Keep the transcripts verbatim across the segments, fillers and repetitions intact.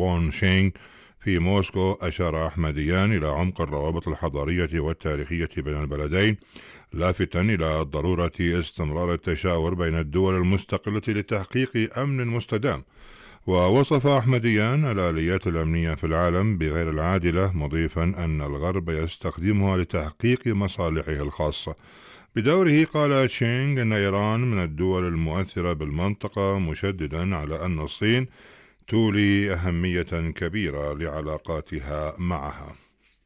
وون شينغ في موسكو، أشار أحمديان إلى عمق الروابط الحضارية والتاريخية بين البلدين، لافتا إلى ضرورة استمرار التشاور بين الدول المستقلة لتحقيق أمن مستدام. ووصف أحمديان الآليات الأمنية في العالم بغير العادلة، مضيفا أن الغرب يستخدمها لتحقيق مصالحه الخاصة. بدوره قال تشينغ أن إيران من الدول المؤثرة بالمنطقة، مشددا على أن الصين تولي أهمية كبيرة لعلاقاتها معها.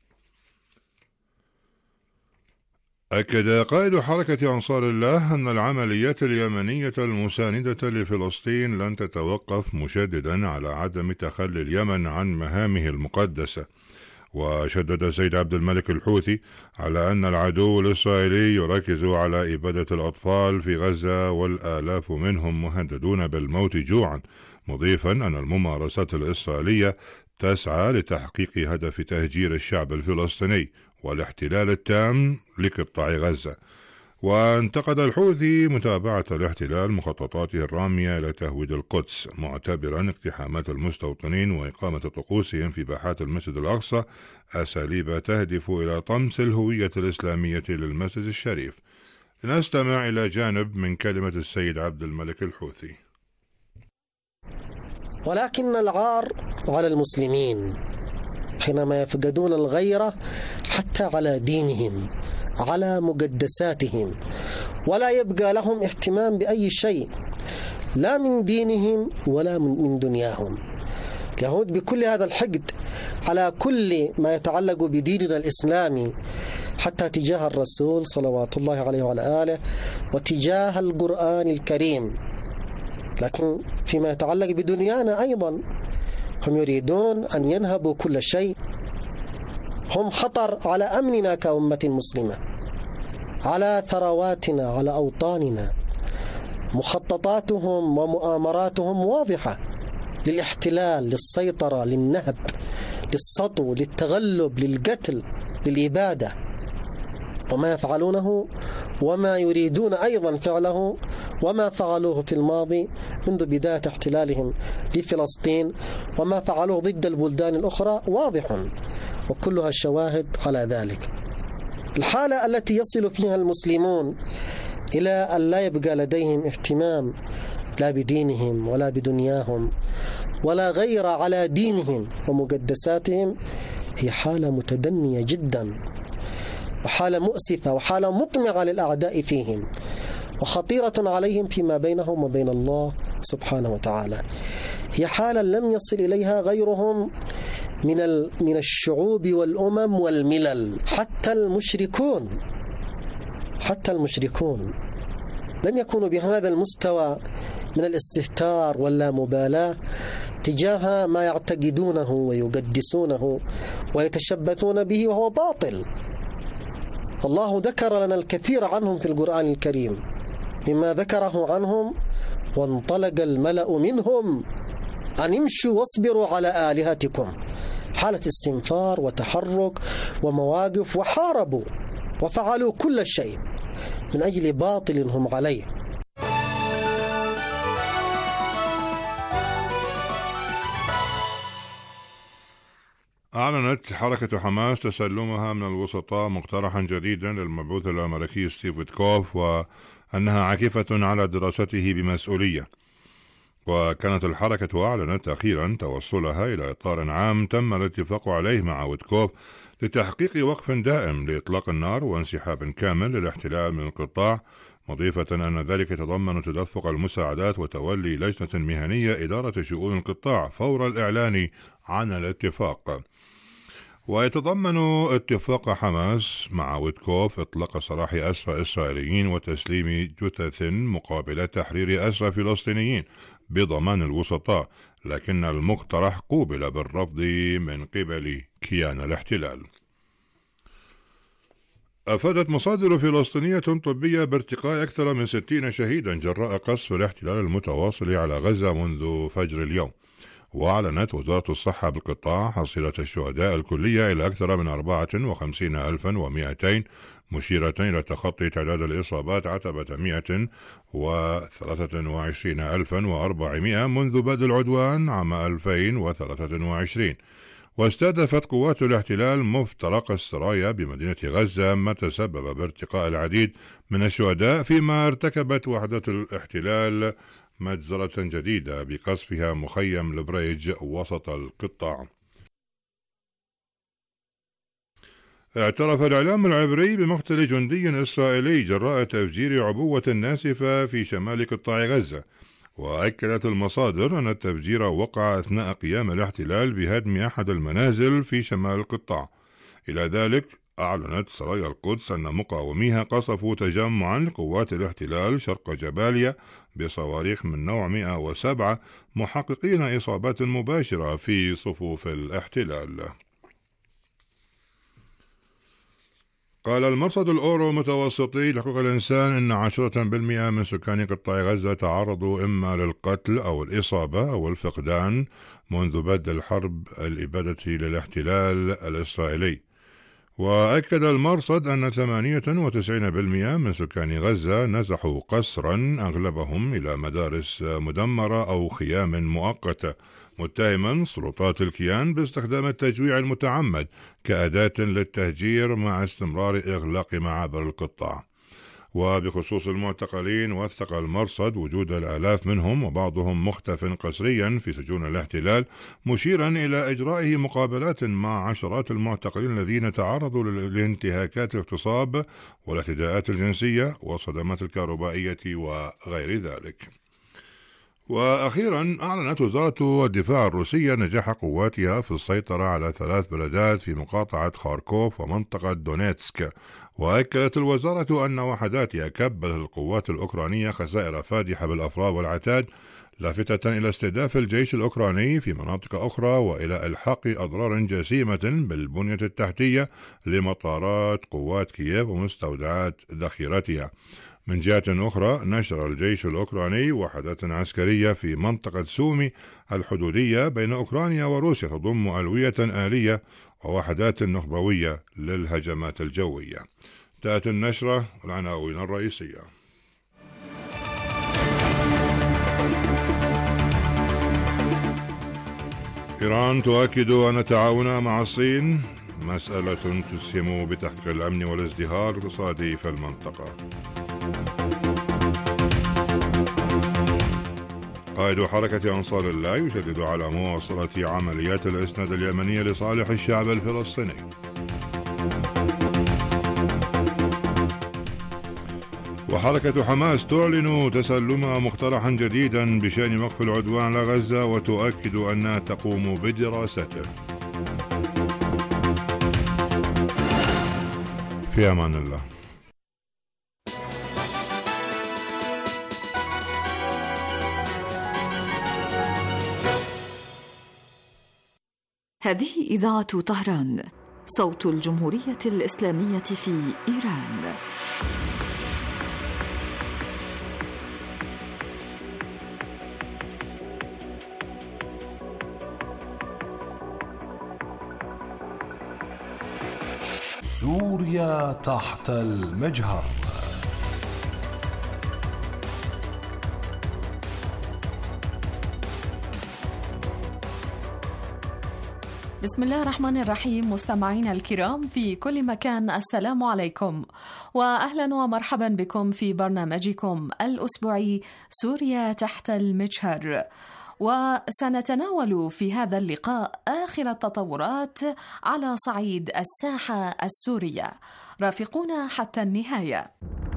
أكد قائد حركة أنصار الله أن العمليات اليمنية المساندة لفلسطين لن تتوقف، مشددا على عدم تخلي اليمن عن مهامه المقدسة. وشدد سيد عبد الملك الحوثي على أن العدو الإسرائيلي يركز على إبادة الأطفال في غزة، والآلاف منهم مهددون بالموت جوعا، مضيفا أن الممارسات الإسرائيلية تسعى لتحقيق هدف تهجير الشعب الفلسطيني والاحتلال التام لقطاع غزة. وانتقد الحوثي متابعة الاحتلال مخططاته الرامية إلى تهويد القدس، معتبرا اقتحامات المستوطنين وإقامة طقوسهم في باحات المسجد الأقصى أساليب تهدف إلى طمس الهوية الإسلامية للمسجد الشريف. لنستمع إلى جانب من كلمة السيد عبد الملك الحوثي. ولكن العار على المسلمين حينما يفقدون الغيرة حتى على دينهم، على مقدساتهم، ولا يبقى لهم اهتمام بأي شيء، لا من دينهم ولا من دنياهم. اليهود بكل هذا الحقد على كل ما يتعلق بديننا الإسلامي، حتى تجاه الرسول صلوات الله عليه وعلى آله، وتجاه القرآن الكريم، لكن فيما يتعلق بدنيانا أيضا هم يريدون أن ينهبوا كل شيء. هم خطر على أمننا كأمة مسلمة، على ثرواتنا، على أوطاننا. مخططاتهم ومؤامراتهم واضحة للاحتلال، للسيطرة، للنهب، للسطو، للتغلب، للقتل، للإبادة. وما يفعلونه وما يريدون أيضا فعله وما فعلوه في الماضي منذ بداية احتلالهم لفلسطين، وما فعلوه ضد البلدان الأخرى واضح، وكلها شواهد على ذلك. الحالة التي يصل فيها المسلمون إلى أن لا يبقى لديهم اهتمام لا بدينهم ولا بدنياهم ولا غير على دينهم ومقدساتهم هي حالة متدنية جدا، وحالة مؤسفة، وحالة مطمعة للأعداء فيهم، وخطيرة عليهم فيما بينهم وبين الله سبحانه وتعالى. هي حالة لم يصل إليها غيرهم من من الشعوب والأمم والملل. حتى المشركون حتى المشركون لم يكونوا بهذا المستوى من الاستهتار واللامبالاة تجاه ما يعتقدونه ويقدسونه ويتشبثون به وهو باطل. الله ذكر لنا الكثير عنهم في القرآن الكريم، مما ذكره عنهم: وانطلق الملأ منهم أن امشوا واصبروا على آلهتكم. حالة استنفار وتحرك ومواقف، وحاربوا وفعلوا كل شيء من أجل باطل هم عليه. أعلنت حركة حماس تسلمها من الوسطاء مقترحا جديدا للمبعوث الأمريكي ستيف ويتكوف، وأنها عاكفة على دراسته بمسؤولية. وكانت الحركة أعلنت أخيرا توصلها إلى إطار عام تم الاتفاق عليه مع ويتكوف لتحقيق وقف دائم لإطلاق النار وانسحاب كامل للاحتلال من القطاع، مضيفة أن ذلك يتضمن تدفق المساعدات وتولي لجنة مهنية إدارة شؤون القطاع فور الإعلان عن الاتفاق. ويتضمن اتفاق حماس مع ويتكوف إطلاق سراح أسرى إسرائيليين وتسليم جثث مقابل تحرير أسرى فلسطينيين بضمان الوسطاء، لكن المقترح قوبل بالرفض من قبل كيان الاحتلال. أفادت مصادر فلسطينية طبية بارتقاء أكثر من ستين شهيدا جراء قصف الاحتلال المتواصل على غزة منذ فجر اليوم. وأعلنت وزارة الصحة بالقطاع حصيلة الشهداء الكلية إلى أكثر من أربعة وخمسين ألفا ومئتين، مشيرة إلى تخطي تعداد الإصابات عتبة مئة وثلاثة وعشرين ألفا وأربعمائة منذ بدء العدوان عام ألفين وثلاثة وعشرين. واستهدفت قوات الاحتلال مفترق السرايا بمدينة غزة، ما تسبب بارتقاء العديد من الشهداء، فيما ارتكبت وحدة الاحتلال مجزرة جديدة بقصفها مخيم البريج وسط القطاع. اعترف الإعلام العبري بمقتل جندي إسرائيلي جراء تفجير عبوة ناسفة في شمال قطاع غزة، وأكدت المصادر أن التفجير وقع أثناء قيام الاحتلال بهدم أحد المنازل في شمال القطاع. إلى ذلك أعلنت سرايا القدس أن مقاوميها قصفوا تجمعا لقوات الاحتلال شرق جباليا بصواريخ من نوع مئة وسبعة، محققين إصابات مباشرة في صفوف الاحتلال. قال المرصد الأورو متوسطي لحقوق الإنسان إن عشرة بالمئة من سكان قطاع غزة تعرضوا إما للقتل أو الإصابة أو الفقدان منذ بدء الحرب الإبادة للاحتلال الإسرائيلي. وأكد المرصد أن ثمانية وتسعين بالمئة من سكان غزة نزحوا قسرا أغلبهم إلى مدارس مدمرة أو خيام مؤقتة، متهما سلطات الكيان باستخدام التجويع المتعمد كأداة للتهجير مع استمرار إغلاق معابر القطاع. وبخصوص المعتقلين، وثق المرصد وجود الآلاف منهم وبعضهم مختف قسريا في سجون الاحتلال، مشيرا إلى إجرائه مقابلات مع عشرات المعتقلين الذين تعرضوا لانتهاكات الاغتصاب والاعتداءات الجنسية والصدمات الكهربائية وغير ذلك. وأخيرا أعلنت وزارة الدفاع الروسية نجاح قواتها في السيطرة على ثلاث بلدات في مقاطعة خاركوف ومنطقة دونيتسك. وأكدت الوزارة أن وحداتها كبت القوات الأوكرانية خسائر فادحة بالأفراد والعتاد، لافتة إلى استهداف الجيش الأوكراني في مناطق أخرى وإلى إلحاق أضرار جسيمة بالبنية التحتية لمطارات قوات كييف ومستودعات ذخيرتها. من جهة أخرى، نشر الجيش الأوكراني وحدات عسكرية في منطقة سومي الحدودية بين أوكرانيا وروسيا تضم ألوية آلية ووحدات نخبوية للهجمات الجوية. تأتي النشرة العناوين الرئيسية. إيران تؤكد أن تعاونها مع الصين مسألة تسهم بتحقيق الأمن والازدهار الاقتصادي في المنطقة. قائد حركة أنصار الله يشدد على مواصلة عمليات الإسناد اليمنية لصالح الشعب الفلسطيني. وحركة حماس تعلن تسلمها مقترحا جديدا بشأن وقف العدوان على غزة وتؤكد أنها تقوم بدراسته. في أمان الله. هذه إذاعة طهران، صوت الجمهورية الإسلامية في إيران. سوريا تحت المجهر. بسم الله الرحمن الرحيم. مستمعينا الكرام في كل مكان، السلام عليكم وأهلا ومرحبا بكم في برنامجكم الأسبوعي سوريا تحت المجهر. وسنتناول في هذا اللقاء آخر التطورات على صعيد الساحة السورية. رافقونا حتى النهاية.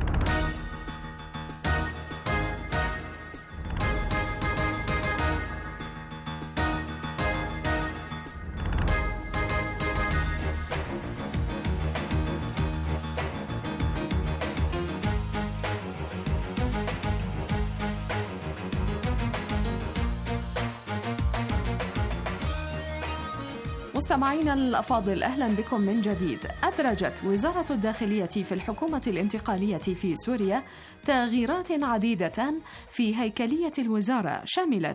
مستمعينا الأفاضل، أهلا بكم من جديد. أدرجت وزارة الداخلية في الحكومة الانتقالية في سوريا تغييرات عديدة في هيكلية الوزارة، شملت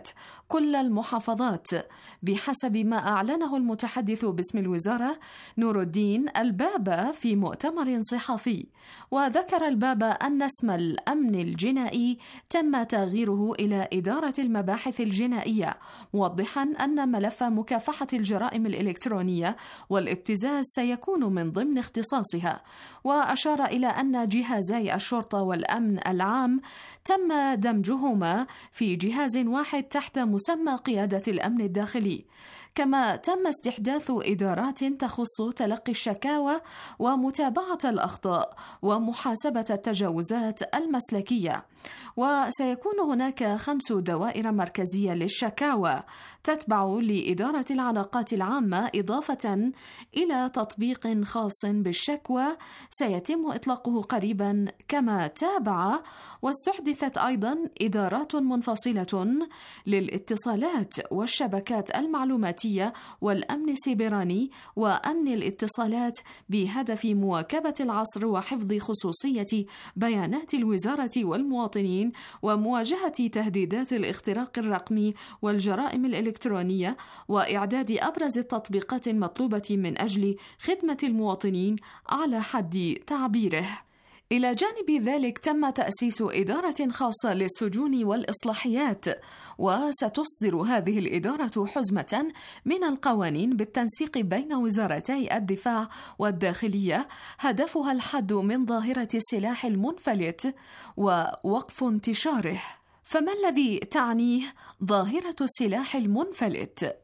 كل المحافظات بحسب ما أعلنه المتحدث باسم الوزارة نور الدين البابا في مؤتمر صحفي. وذكر البابا أن اسم الأمن الجنائي تم تغييره إلى إدارة المباحث الجنائية، موضحا أن ملف مكافحة الجرائم الإلكترونية والابتزاز سيكون من ضمن اختصاصها. وأشار إلى أن جهازي الشرطة والأمن العام تم دمجهما في جهاز واحد تحت مسمى قيادة الأمن الداخلي، كما تم استحداث إدارات تخص تلقي الشكاوى ومتابعة الأخطاء ومحاسبة التجاوزات المسلكية. وسيكون هناك خمس دوائر مركزية للشكاوى تتبع لإدارة العلاقات العامة، إضافة إلى تطبيق خاص بالشكوى سيتم إطلاقه قريبا. كما تابع واستحدثت أيضا إدارات منفصلة للاتصالات والشبكات المعلوماتية والأمن السيبراني وأمن الاتصالات بهدف مواكبة العصر وحفظ خصوصية بيانات الوزارة والمواطنين ومواجهة تهديدات الاختراق الرقمي والجرائم الإلكترونية، وإعداد أبرز التطبيقات المطلوبة من أجل خدمة المواطنين على حد تعبيره. إلى جانب ذلك تم تأسيس إدارة خاصة للسجون والإصلاحيات، وستصدر هذه الإدارة حزمة من القوانين بالتنسيق بين وزارتي الدفاع والداخلية، هدفها الحد من ظاهرة السلاح المنفلت ووقف انتشاره. فما الذي تعنيه ظاهرة السلاح المنفلت؟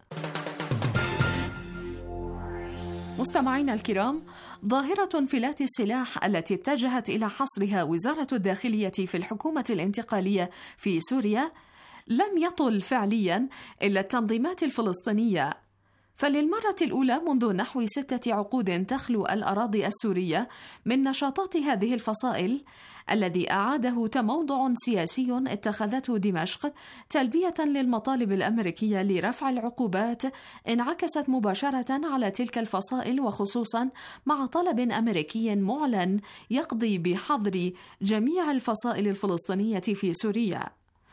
مستمعينا الكرام، ظاهرة انفلات السلاح التي اتجهت إلى حصرها وزارة الداخلية في الحكومة الانتقالية في سوريا لم يطل فعليا إلا التنظيمات الفلسطينية، فللمرة الأولى منذ نحو ستة عقود تخلو الأراضي السورية من نشاطات هذه الفصائل، الذي أعاده تموضع سياسي اتخذته دمشق تلبية للمطالب الأمريكية لرفع العقوبات انعكست مباشرة على تلك الفصائل، وخصوصا مع طلب أمريكي معلن يقضي بحظر جميع الفصائل الفلسطينية في سوريا.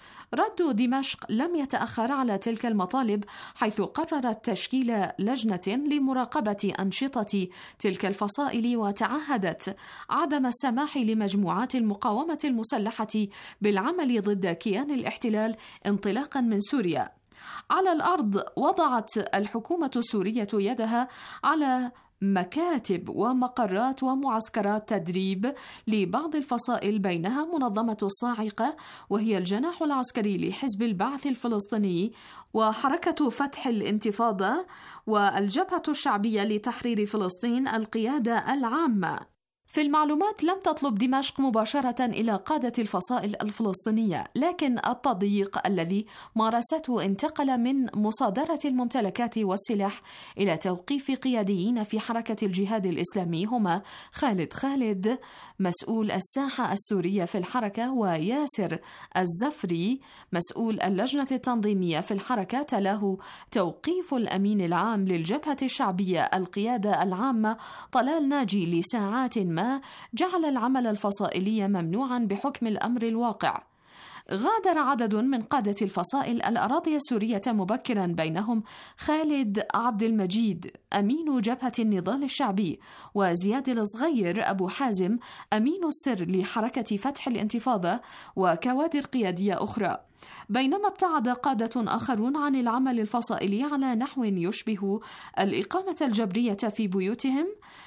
رد دمشق لم يتأخر على تلك المطالب، حيث قررت تشكيل لجنة لمراقبة أنشطة تلك الفصائل، وتعهدت عدم السماح لمجموعات المقاومة المسلحة بالعمل ضد كيان الاحتلال انطلاقا من سوريا. على الأرض وضعت الحكومة السورية يدها على مكاتب ومقرات ومعسكرات تدريب لبعض الفصائل، بينها منظمة الصاعقة وهي الجناح العسكري لحزب البعث الفلسطيني، وحركة فتح الانتفاضة، والجبهة الشعبية لتحرير فلسطين القيادة العامة. في المعلومات لم تطلب دمشق مباشرة إلى قادة الفصائل الفلسطينية، لكن التضييق الذي مارسته انتقل من مصادرة الممتلكات والسلاح إلى توقيف قياديين في حركة الجهاد الإسلامي هما خالد خالد مسؤول الساحة السورية في الحركة، وياسر الزفري مسؤول اللجنة التنظيمية في الحركة. تلاه توقيف الأمين العام للجبهة الشعبية القيادة العامة طلال ناجي لساعات ما جعل العمل الفصائلي ممنوعا بحكم الأمر الواقع. غادر عدد من قادة الفصائل الأراضي السورية مبكرا، بينهم خالد عبد المجيد أمين جبهة النضال الشعبي، وزياد الصغير أبو حازم أمين السر لحركة فتح الانتفاضة، وكوادر قيادية أخرى. بينما ابتعد قادة آخرون عن العمل الفصائلي على نحو يشبه الإقامة الجبرية في بيوتهم،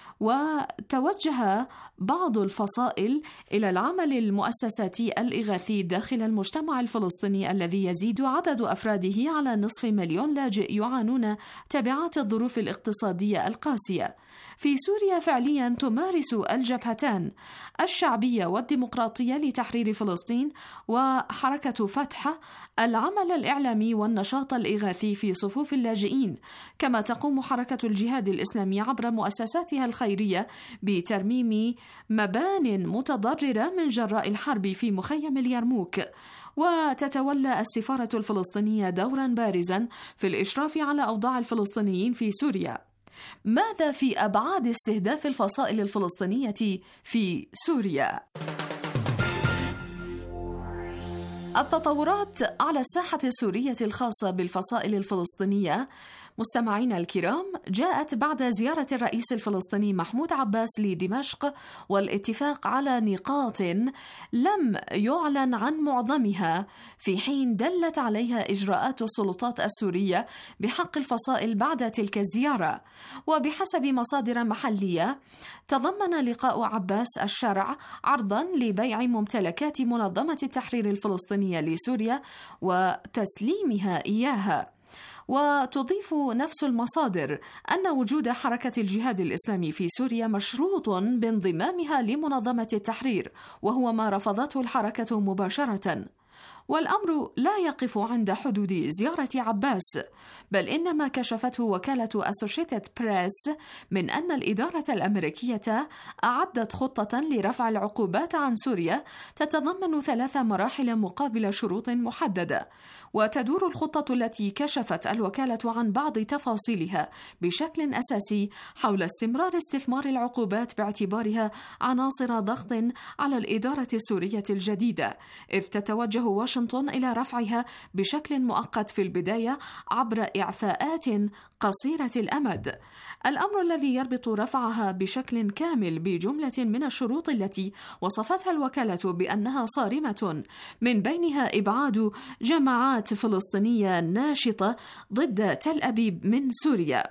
وتوجه بعض الفصائل إلى العمل المؤسساتي الإغاثي داخل المجتمع الفلسطيني الذي يزيد عدد أفراده على نصف مليون لاجئ يعانون تبعات الظروف الاقتصادية القاسية. في سوريا فعليا تمارس الجبهتان الشعبية والديمقراطية لتحرير فلسطين وحركة فتح العمل الإعلامي والنشاط الإغاثي في صفوف اللاجئين، كما تقوم حركة الجهاد الإسلامي عبر مؤسساتها الخيرية بترميم مبان متضررة من جراء الحرب في مخيم اليرموك. وتتولى السفارة الفلسطينية دورا بارزا في الإشراف على أوضاع الفلسطينيين في سوريا. ماذا في أبعاد استهداف الفصائل الفلسطينية في سوريا؟ التطورات على الساحة السورية الخاصة بالفصائل الفلسطينية مستمعينا الكرام جاءت بعد زيارة الرئيس الفلسطيني محمود عباس لدمشق والاتفاق على نقاط لم يعلن عن معظمها، في حين دلت عليها إجراءات السلطات السورية بحق الفصائل بعد تلك الزيارة. وبحسب مصادر محلية تضمن لقاء عباس الشرع عرضا لبيع ممتلكات منظمة التحرير الفلسطينية لسوريا وتسليمها إياها. وتضيف نفس المصادر أن وجود حركة الجهاد الإسلامي في سوريا مشروط بانضمامها لمنظمة التحرير، وهو ما رفضته الحركة مباشرة. والأمر لا يقف عند حدود زيارة عباس، بل إنما كشفته وكالة أسوشيتد بريس من أن الإدارة الأمريكية أعدت خطة لرفع العقوبات عن سوريا تتضمن ثلاث مراحل مقابل شروط محددة. وتدور الخطة التي كشفت الوكالة عن بعض تفاصيلها بشكل أساسي حول استمرار استثمار العقوبات باعتبارها عناصر ضغط على الإدارة السورية الجديدة، إذ تتوجه واشنطن إلى رفعها بشكل مؤقت في البداية عبر إعفاءات قصيرة الأمد. الأمر الذي يربط رفعها بشكل كامل بجملة من الشروط التي وصفتها الوكالة بأنها صارمة، من بينها إبعاد جماعات فلسطينية ناشطة ضد تل أبيب من سوريا.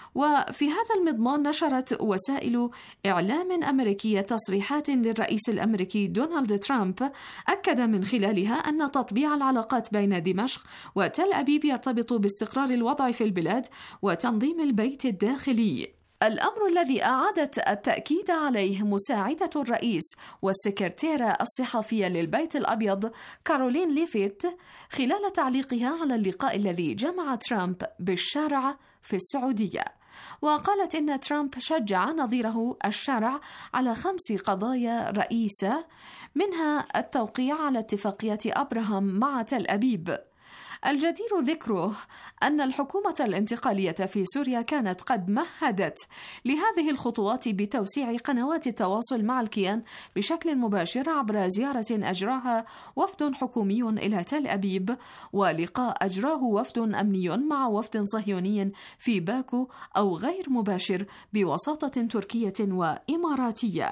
وفي هذا المضمون نشرت وسائل إعلام أمريكية تصريحات للرئيس الأمريكي دونالد ترامب أكد من خلالها أن تطبيع العلاقات بين دمشق وتل أبيب يرتبط باستقرار الوضع في البلاد وتنظيم البيت الداخلي. الأمر الذي أعادت التأكيد عليه مساعدة الرئيس والسكرتيرة الصحفية للبيت الأبيض كارولين ليفيت خلال تعليقها على اللقاء الذي جمع ترامب بالشارع في السعودية. وقالت إن ترامب شجع نظيره الشارع على خمس قضايا رئيسة، منها التوقيع على اتفاقية أبراهام مع تل أبيب. الجدير ذكره أن الحكومة الانتقالية في سوريا كانت قد مهدت لهذه الخطوات بتوسيع قنوات التواصل مع الكيان بشكل مباشر عبر زيارة أجراها وفد حكومي إلى تل أبيب، ولقاء أجراه وفد أمني مع وفد صهيوني في باكو، أو غير مباشر بوساطة تركية وإماراتية.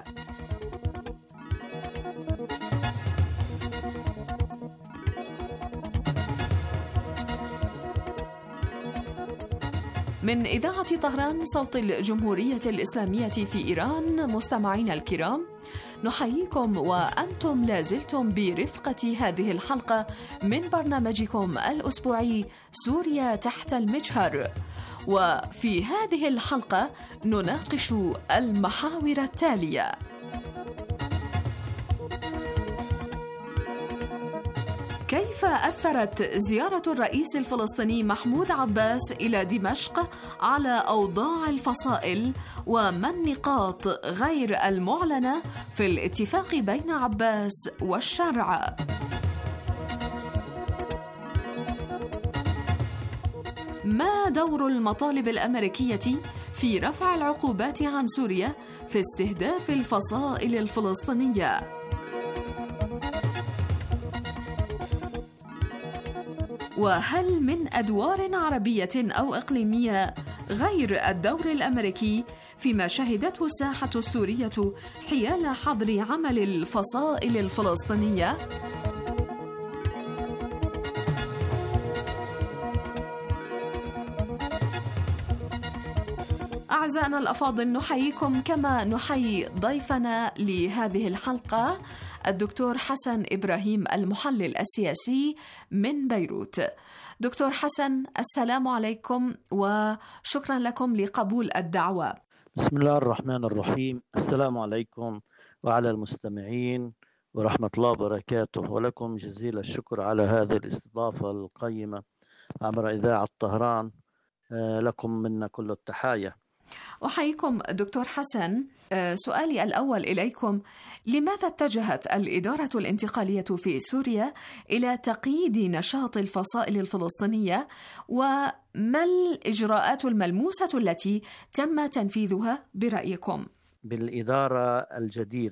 من إذاعة طهران صوت الجمهورية الإسلامية في إيران، مستمعينا الكرام، نحييكم وأنتم لازلتم برفقة هذه الحلقة من برنامجكم الأسبوعي سوريا تحت المجهر. وفي هذه الحلقة نناقش المحاور التالية: كيف أثرت زيارة الرئيس الفلسطيني محمود عباس إلى دمشق على أوضاع الفصائل؟ وما النقاط غير المعلنة في الاتفاق بين عباس والشرع؟ ما دور المطالب الأمريكية في رفع العقوبات عن سوريا في استهداف الفصائل الفلسطينية؟ وهل من أدوار عربية أو إقليمية غير الدور الأمريكي فيما شهدته الساحة السورية حيال حظر عمل الفصائل الفلسطينية؟ أعزائنا الأفاضل، نحييكم كما نحيي ضيفنا لهذه الحلقة الدكتور حسن إبراهيم المحلل السياسي من بيروت. دكتور حسن، السلام عليكم وشكرا لكم لقبول الدعوة. بسم الله الرحمن الرحيم. السلام عليكم وعلى المستمعين ورحمة الله وبركاته، ولكم جزيل الشكر على هذه الاستضافة القيمة عبر إذاعة طهران. لكم منا كل التحايا. أحييكم دكتور حسن. سؤالي الأول إليكم: لماذا اتجهت الإدارة الانتقالية في سوريا إلى تقييد نشاط الفصائل الفلسطينية، وما الإجراءات الملموسة التي تم تنفيذها برأيكم؟ بالإدارة الجديرة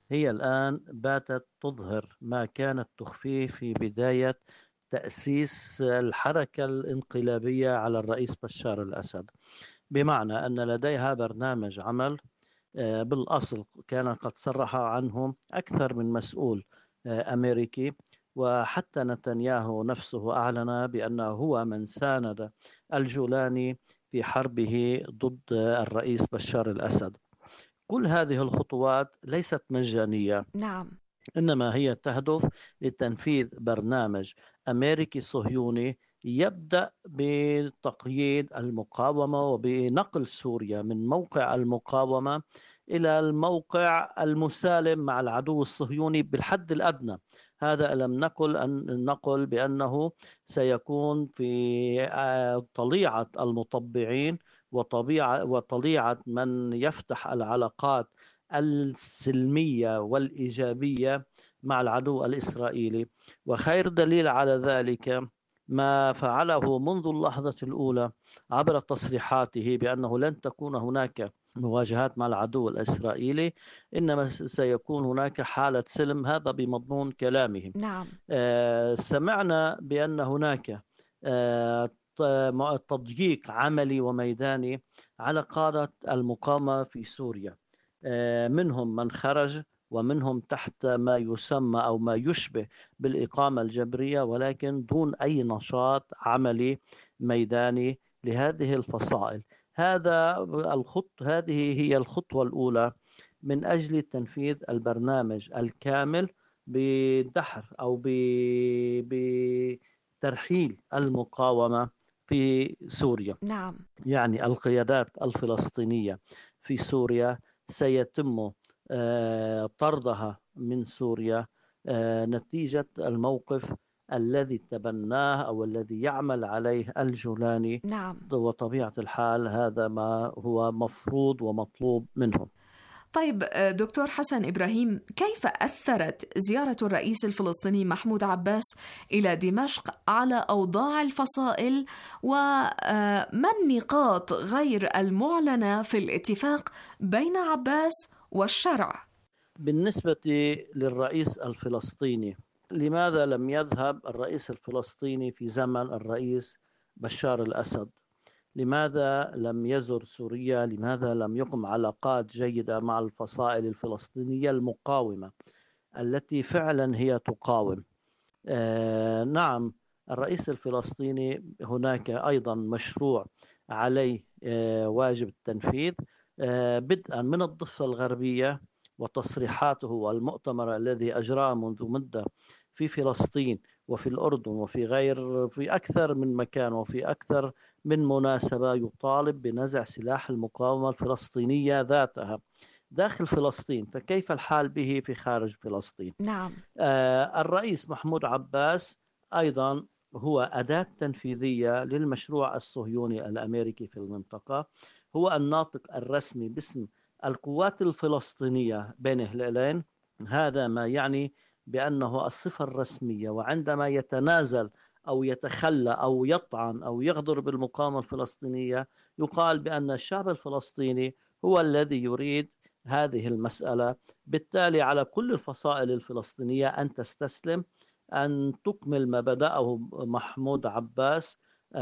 هي الآن باتت تظهر ما كانت تخفيه في بداية تأسيس الحركة الانقلابية على الرئيس بشار الأسد، بمعنى أن لديها برنامج عمل بالأصل كان قد صرح عنه أكثر من مسؤول أمريكي، وحتى نتنياهو نفسه أعلن بأنه هو من ساند الجولاني في حربه ضد الرئيس بشار الأسد. كل هذه الخطوات ليست مجانية، نعم، إنما هي تهدف لتنفيذ برنامج أمريكي صهيوني يبدأ بتقييد المقاومة وبنقل سوريا من موقع المقاومة إلى الموقع المسالم مع العدو الصهيوني بالحد الأدنى. هذا لم نقل أن نقل بأنه سيكون في طليعة المطبعين وطبيعة وطليعة من يفتح العلاقات السلمية والإيجابية مع العدو الإسرائيلي. وخير دليل على ذلك ما فعله منذ اللحظة الأولى عبر تصريحاته بأنه لن تكون هناك مواجهات مع العدو الإسرائيلي، إنما سيكون هناك حالة سلم. هذا بمضمون كلامهم. نعم. آه سمعنا بأن هناك آه تضييق عملي وميداني على قادة المقاومة في سوريا، منهم من خرج ومنهم تحت ما يسمى أو ما يشبه بالإقامة الجبرية، ولكن دون أي نشاط عملي ميداني لهذه الفصائل. هذا الخط هذه هي الخطوة الأولى من أجل تنفيذ البرنامج الكامل بدحر أو بترحيل المقاومة في سوريا. نعم. يعني القيادات الفلسطينية في سوريا سيتم طردها من سوريا نتيجة الموقف الذي تبناه أو الذي يعمل عليه الجولاني. نعم. وطبيعة الحال هذا ما هو مفروض ومطلوب منهم. طيب دكتور حسن إبراهيم، كيف أثرت زيارة الرئيس الفلسطيني محمود عباس إلى دمشق على أوضاع الفصائل، وما النقاط غير المعلنة في الاتفاق بين عباس والشرع؟ بالنسبة للرئيس الفلسطيني، لماذا لم يذهب الرئيس الفلسطيني في زمن الرئيس بشار الأسد؟ لماذا لم يزر سوريا؟ لماذا لم يقم علاقات جيدة مع الفصائل الفلسطينية المقاومة التي فعلا هي تقاوم؟ آه نعم، الرئيس الفلسطيني هناك أيضا مشروع عليه آه واجب التنفيذ، آه بدءا من الضفة الغربية وتصريحاته والمؤتمر الذي أجراه منذ مدة في فلسطين وفي الأردن وفي غير في أكثر من مكان وفي أكثر من مناسبة يطالب بنزع سلاح المقاومة الفلسطينية ذاتها داخل فلسطين، فكيف الحال به في خارج فلسطين؟ نعم. آه الرئيس محمود عباس أيضا هو أداة تنفيذية للمشروع الصهيوني الأمريكي في المنطقة، هو الناطق الرسمي باسم القوات الفلسطينية بين هلالين. هذا ما يعني بأنه الصفة الرسمية، وعندما يتنازل أو يتخلى أو يطعن أو يغدر بالمقاومة الفلسطينية يقال بأن الشعب الفلسطيني هو الذي يريد هذه المسألة. بالتالي على كل الفصائل الفلسطينية أن تستسلم، أن تكمل ما بدأه محمود عباس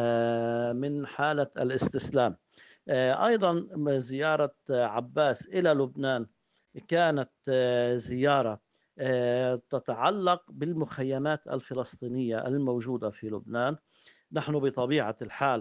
من حالة الاستسلام. أيضا زيارة عباس إلى لبنان كانت زيارة تتعلق بالمخيمات الفلسطينية الموجودة في لبنان. نحن بطبيعة الحال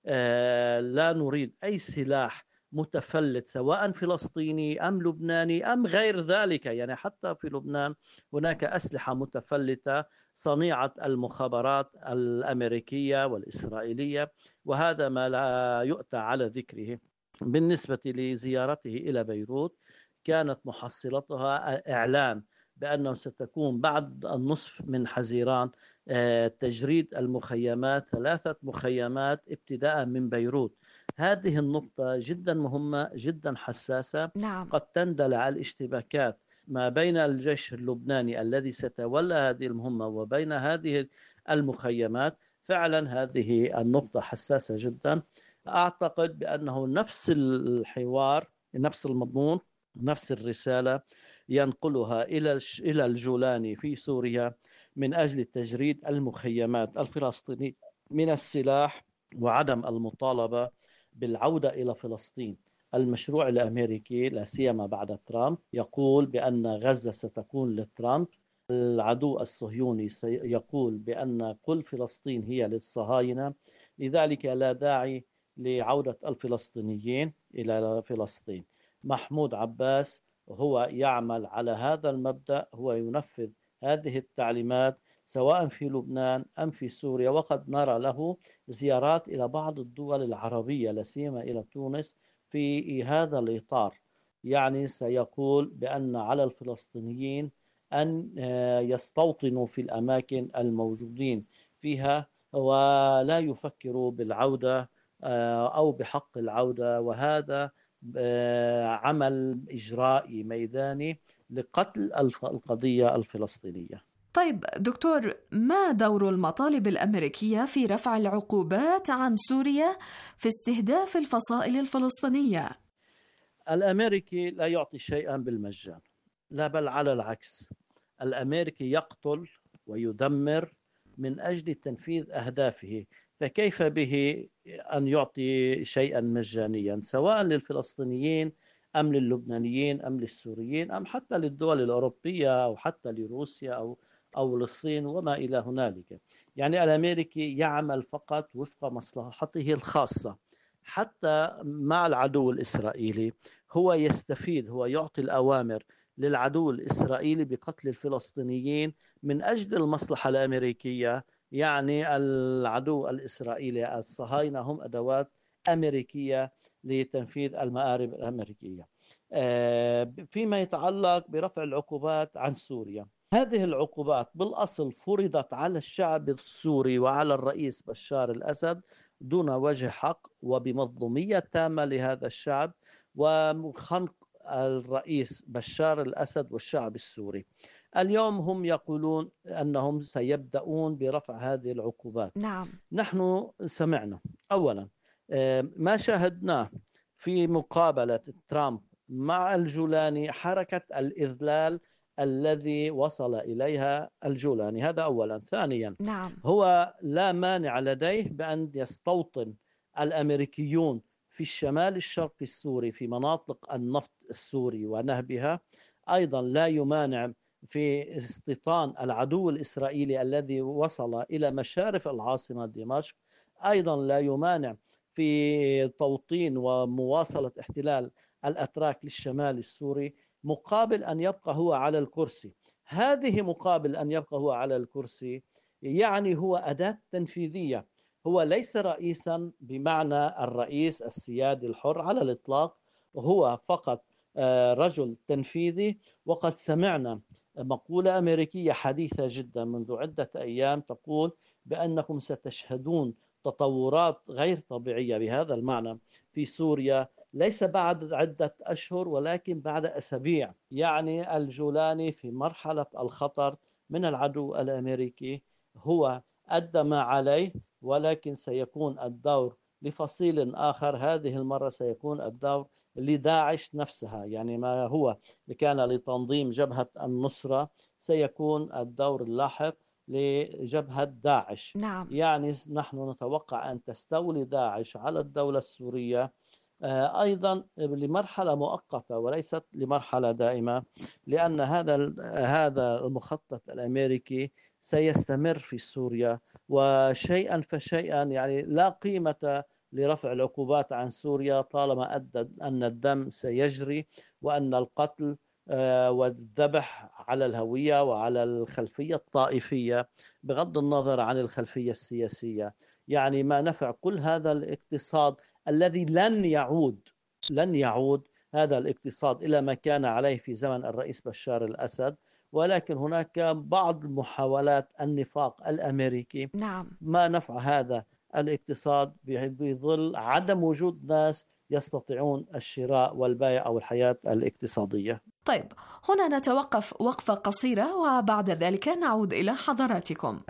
لا نريد أي سلاح متفلت سواء فلسطيني أم لبناني أم غير ذلك، يعني حتى في لبنان هناك أسلحة متفلتة صنيعة المخابرات الأمريكية والإسرائيلية، وهذا ما لا يؤتى على ذكره. بالنسبة لزيارته إلى بيروت كانت محصلتها إعلان بأنه ستكون بعد النصف من حزيران تجريد المخيمات، ثلاثة مخيمات ابتداء من بيروت. هذه النقطة جدا مهمة جدا حساسة. نعم. قد تندلع الاشتباكات ما بين الجيش اللبناني الذي سيتولى هذه المهمة وبين هذه المخيمات. فعلا هذه النقطة حساسة جدا. أعتقد بأنه نفس الحوار، نفس المضمون، نفس الرسالة ينقلها إلى إلى الجولاني في سوريا من أجل تجريد المخيمات الفلسطينية من السلاح وعدم المطالبة بالعودة إلى فلسطين. المشروع الأمريكي لا سيما بعد ترامب يقول بأن غزة ستكون لترامب، العدو الصهيوني يقول بأن كل فلسطين هي للصهاينة، لذلك لا داعي لعودة الفلسطينيين إلى فلسطين. محمود عباس هو يعمل على هذا المبدأ، هو ينفذ هذه التعليمات سواء في لبنان أم في سوريا، وقد نرى له زيارات إلى بعض الدول العربية لا سيما إلى تونس في هذا الإطار. يعني سيقول بأن على الفلسطينيين أن يستوطنوا في الأماكن الموجودين فيها ولا يفكروا بالعودة أو بحق العودة، وهذا عمل إجرائي ميداني لقتل القضية الفلسطينية. طيب دكتور، ما دور المطالب الأمريكية في رفع العقوبات عن سوريا في استهداف الفصائل الفلسطينية؟ الأمريكي لا يعطي شيئا بالمجان، لا بل على العكس، الأمريكي يقتل ويدمر من أجل تنفيذ أهدافه، فكيف به أن يعطي شيئا مجانيا سواء للفلسطينيين أم للبنانيين أم للسوريين أم حتى للدول الأوروبية أو حتى لروسيا أو أو للصين وما إلى هنالك. يعني الأمريكي يعمل فقط وفق مصلحته الخاصة، حتى مع العدو الإسرائيلي هو يستفيد، هو يعطي الأوامر للعدو الإسرائيلي بقتل الفلسطينيين من أجل المصلحة الأمريكية. يعني العدو الإسرائيلي الصهاينة هم أدوات أمريكية لتنفيذ المآرب الأمريكية. فيما يتعلق برفع العقوبات عن سوريا، هذه العقوبات بالأصل فرضت على الشعب السوري وعلى الرئيس بشار الأسد دون وجه حق وبمظلومية تامة لهذا الشعب وخنق الرئيس بشار الأسد والشعب السوري. اليوم هم يقولون أنهم سيبدأون برفع هذه العقوبات. نعم. نحن سمعنا أولا ما شاهدناه في مقابلة ترامب مع الجولاني حركة الإذلال الذي وصل إليها الجولاني، هذا أولا. ثانيا نعم. هو لا مانع لديه بأن يستوطن الأمريكيون في الشمال الشرقي السوري في مناطق النفط السوري ونهبها، أيضا لا يمانع في استيطان العدو الإسرائيلي الذي وصل إلى مشارف العاصمة دمشق، أيضا لا يمانع في توطين ومواصلة احتلال الأتراك للشمال السوري مقابل أن يبقى هو على الكرسي. هذه مقابل أن يبقى هو على الكرسي يعني هو أداة تنفيذية، هو ليس رئيسا بمعنى الرئيس السيادي الحر على الإطلاق، هو فقط رجل تنفيذي. وقد سمعنا مقولة أمريكية حديثة جدا منذ عدة أيام تقول بأنكم ستشهدون تطورات غير طبيعية بهذا المعنى في سوريا ليس بعد عدة أشهر ولكن بعد أسابيع. يعني الجولاني في مرحلة الخطر من العدو الأمريكي هو أدى ما عليه، ولكن سيكون الدور لفصيل آخر، هذه المرة سيكون الدور لداعش نفسها. يعني ما هو كان لتنظيم جبهة النصرة سيكون الدور اللاحق لجبهة داعش. نعم. يعني نحن نتوقع أن تستولي داعش على الدولة السورية أيضا لمرحلة مؤقتة وليست لمرحلة دائمة، لأن هذا هذا المخطط الأمريكي سيستمر في سوريا، وشيئا فشيئا يعني لا قيمة لرفع العقوبات عن سوريا طالما أدى أن الدم سيجري وأن القتل والذبح على الهوية وعلى الخلفية الطائفية بغض النظر عن الخلفية السياسية. يعني ما نفع كل هذا الاقتصاد الذي لن يعود لن يعود هذا الاقتصاد إلى ما كان عليه في زمن الرئيس بشار الأسد، ولكن هناك بعض محاولات النفاق الأمريكي. نعم. ما نفع هذا الاقتصاد بظل عدم وجود ناس يستطيعون الشراء والبيع أو الحياة الاقتصادية. طيب، هنا نتوقف وقفة قصيرة وبعد ذلك نعود إلى حضراتكم.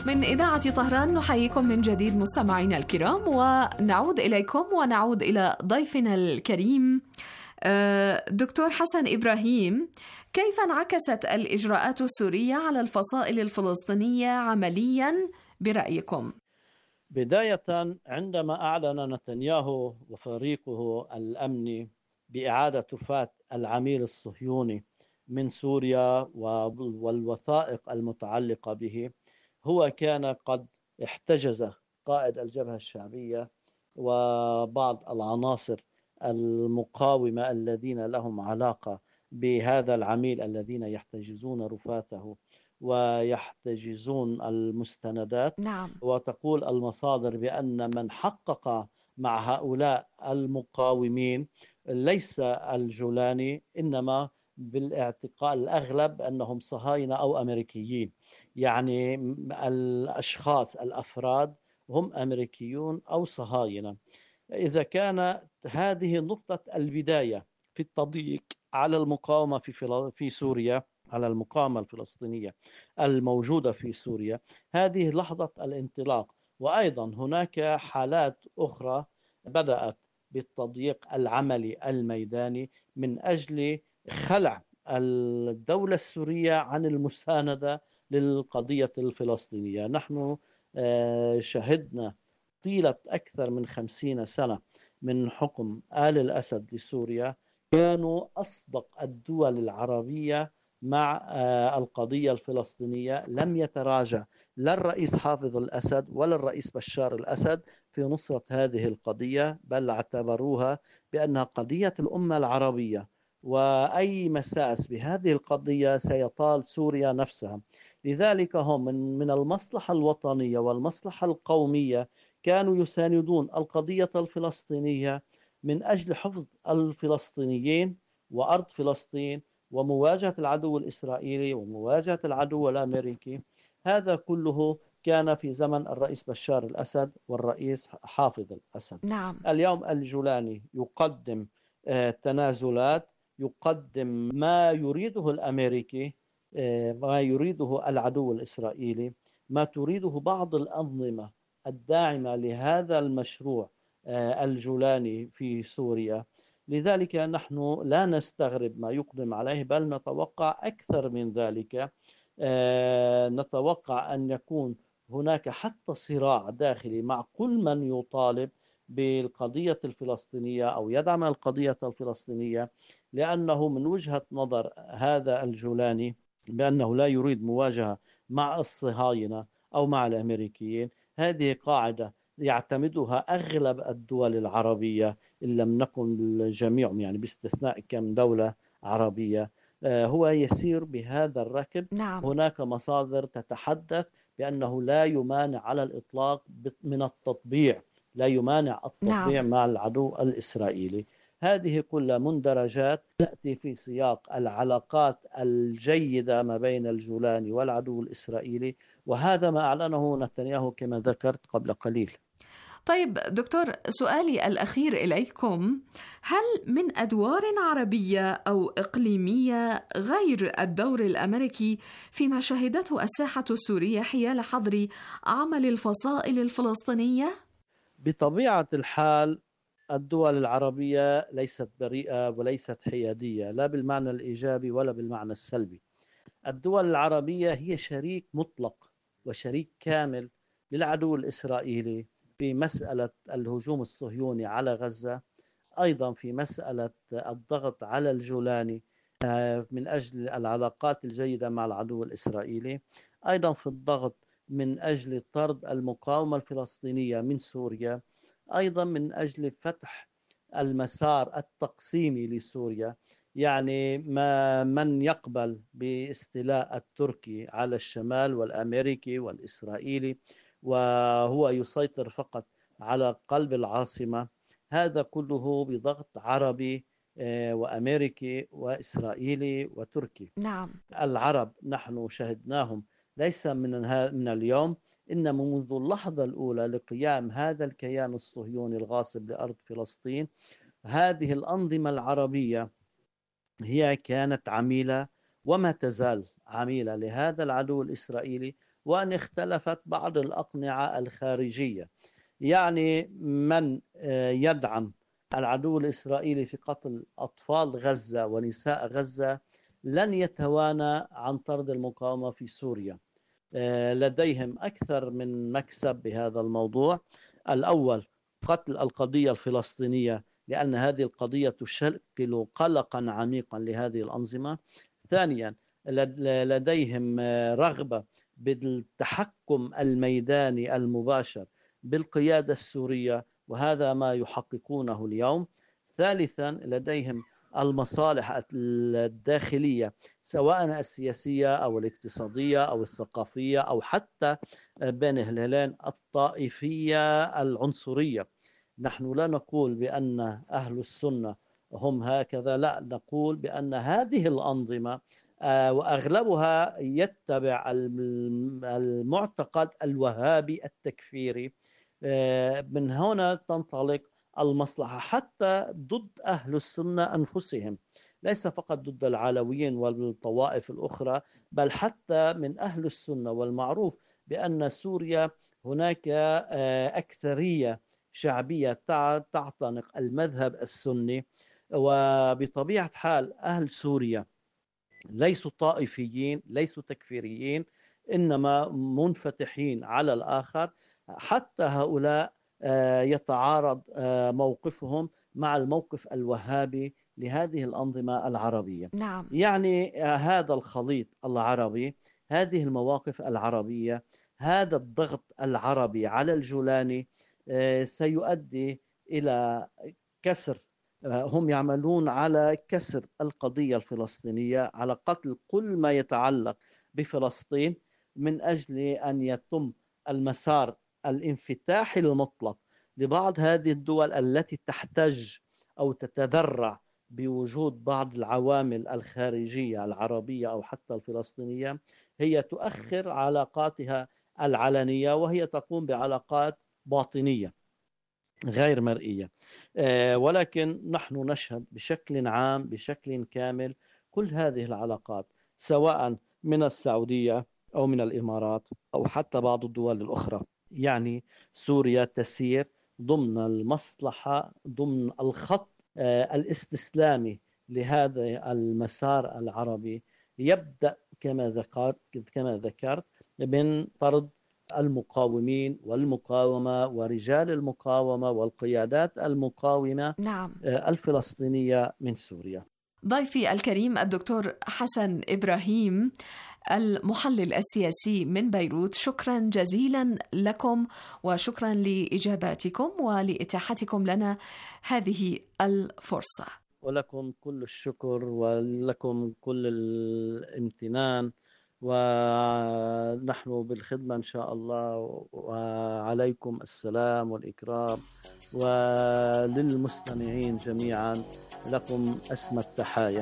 من إذاعة طهران نحييكم من جديد مستمعينا الكرام، ونعود إليكم ونعود إلى ضيفنا الكريم دكتور حسن إبراهيم. كيف انعكست الإجراءات السورية على الفصائل الفلسطينية عمليا برأيكم؟ بداية، عندما أعلن نتنياهو وفريقه الأمني بإعادة وفاة العميل الصهيوني من سوريا والوثائق المتعلقة به، هو كان قد احتجز قائد الجبهة الشعبية وبعض العناصر المقاومة الذين لهم علاقة بهذا العميل الذين يحتجزون رفاته ويحتجزون المستندات. نعم. وتقول المصادر بأن من حقق مع هؤلاء المقاومين ليس الجولاني، إنما بالاعتقال الأغلب أنهم صهاينة أو أمريكيين، يعني الأشخاص الأفراد هم أمريكيون أو صهاينة. إذا كانت هذه نقطة البداية في التضييق على المقاومة في في سوريا، على المقاومة الفلسطينية الموجودة في سوريا، هذه لحظة الانطلاق. وأيضا هناك حالات أخرى بدأت بالتضييق العملي الميداني من أجل خلع الدولة السورية عن المساندة للقضية الفلسطينية. نحن شهدنا طيلة أكثر من خمسين سنة من حكم آل الأسد لسوريا كانوا أصدق الدول العربية مع القضية الفلسطينية. لم يتراجع لا الرئيس حافظ الأسد ولا الرئيس بشار الأسد في نصرة هذه القضية، بل اعتبروها بأنها قضية الأمة العربية، وأي مساس بهذه القضية سيطال سوريا نفسها. لذلك هم من, من المصلحة الوطنية والمصلحة القومية كانوا يساندون القضية الفلسطينية من أجل حفظ الفلسطينيين وأرض فلسطين ومواجهة العدو الإسرائيلي ومواجهة العدو الأمريكي. هذا كله كان في زمن الرئيس بشار الأسد والرئيس حافظ الأسد. نعم. اليوم الجولاني يقدم تنازلات، يقدم ما يريده الأمريكي، ما يريده العدو الإسرائيلي، ما تريده بعض الأنظمة الداعمة لهذا المشروع الجولاني في سوريا. لذلك نحن لا نستغرب ما يقدم عليه، بل نتوقع أكثر من ذلك. نتوقع أن يكون هناك حتى صراع داخلي مع كل من يطالب بالقضية الفلسطينية أو يدعم القضية الفلسطينية، لأنه من وجهة نظر هذا الجولاني بأنه لا يريد مواجهة مع الصهاينة أو مع الأمريكيين. هذه قاعدة يعتمدها أغلب الدول العربية إن لم نكن الجميع، يعني باستثناء كم دولة عربية. هو يسير بهذا الركب. نعم. هناك مصادر تتحدث بأنه لا يمانع على الإطلاق من التطبيع، لا يمانع التطبيع نعم. مع العدو الإسرائيلي. هذه كلها مندرجات تأتي في سياق العلاقات الجيدة ما بين الجولاني والعدو الإسرائيلي، وهذا ما أعلنه نتنياهو كما ذكرت قبل قليل. طيب دكتور، سؤالي الأخير إليكم، هل من أدوار عربية أو إقليمية غير الدور الأمريكي فيما شهدته الساحة السورية حيال حظر عمل الفصائل الفلسطينية؟ بطبيعة الحال الدول العربية ليست بريئة وليست حيادية، لا بالمعنى الإيجابي ولا بالمعنى السلبي. الدول العربية هي شريك مطلق وشريك كامل للعدو الإسرائيلي في مسألة الهجوم الصهيوني على غزة، أيضا في مسألة الضغط على الجولاني من أجل العلاقات الجيدة مع العدو الإسرائيلي، أيضا في الضغط من أجل طرد المقاومة الفلسطينية من سوريا، أيضا من أجل فتح المسار التقسيمي لسوريا. يعني ما من يقبل باستيلاء التركي على الشمال والأمريكي والإسرائيلي وهو يسيطر فقط على قلب العاصمة، هذا كله بضغط عربي وأمريكي وإسرائيلي وتركي. نعم. العرب نحن شهدناهم ليس من من اليوم، إنما منذ اللحظة الأولى لقيام هذا الكيان الصهيوني الغاصب لأرض فلسطين. هذه الأنظمة العربية هي كانت عميلة وما تزال عميلة لهذا العدو الإسرائيلي، وأن اختلفت بعض الأقنعة الخارجية. يعني من يدعم العدو الإسرائيلي في قتل أطفال غزة ونساء غزة لن يتوانى عن طرد المقاومة في سوريا. لديهم أكثر من مكسب بهذا الموضوع. الأول قتل القضية الفلسطينية، لأن هذه القضية تشكل قلقا عميقا لهذه الأنظمة. ثانيا لديهم رغبة بالتحكم الميداني المباشر بالقيادة السورية، وهذا ما يحققونه اليوم. ثالثا لديهم المصالح الداخلية سواء السياسية أو الاقتصادية أو الثقافية أو حتى بين الهلالين الطائفية العنصرية. نحن لا نقول بأن أهل السنة هم هكذا، لا، نقول بأن هذه الأنظمة وأغلبها يتبع المعتقد الوهابي التكفيري. من هنا تنطلق المصلحة حتى ضد أهل السنة أنفسهم، ليس فقط ضد العلويين والطوائف الأخرى، بل حتى من أهل السنة. والمعروف بأن سوريا هناك أكثرية شعبية تعتنق المذهب السني، وبطبيعة حال أهل سوريا ليسوا طائفيين، ليسوا تكفيريين، إنما منفتحين على الآخر. حتى هؤلاء يتعارض موقفهم مع الموقف الوهابي لهذه الأنظمة العربية. نعم. يعني هذا الخليط العربي، هذه المواقف العربية، هذا الضغط العربي على الجولاني سيؤدي إلى كسر. هم يعملون على كسر القضية الفلسطينية، على قتل كل ما يتعلق بفلسطين، من أجل أن يتم المسار الانفتاحي المطلق لبعض هذه الدول التي تحتج أو تتذرع بوجود بعض العوامل الخارجية العربية أو حتى الفلسطينية. هي تؤخر علاقاتها العلنية، وهي تقوم بعلاقات باطنية غير مرئية. ولكن نحن نشهد بشكل عام بشكل كامل كل هذه العلاقات، سواء من السعودية أو من الإمارات أو حتى بعض الدول الأخرى. يعني سوريا تسير ضمن المصلحة، ضمن الخط الاستسلامي لهذا المسار العربي. يبدأ كما ذكرت كما ذكرت من طرد المقاومين والمقاومة ورجال المقاومة والقيادات المقاومة نعم. الفلسطينية من سوريا. ضيفي الكريم الدكتور حسن إبراهيم، المحلل السياسي من بيروت، شكرا جزيلا لكم وشكرا لإجاباتكم ولإتاحتكم لنا هذه الفرصة. ولكم كل الشكر ولكم كل الامتنان، ونحن بالخدمة إن شاء الله، وعليكم السلام والإكرام، وللمستمعين جميعا لكم أسمى التحايا.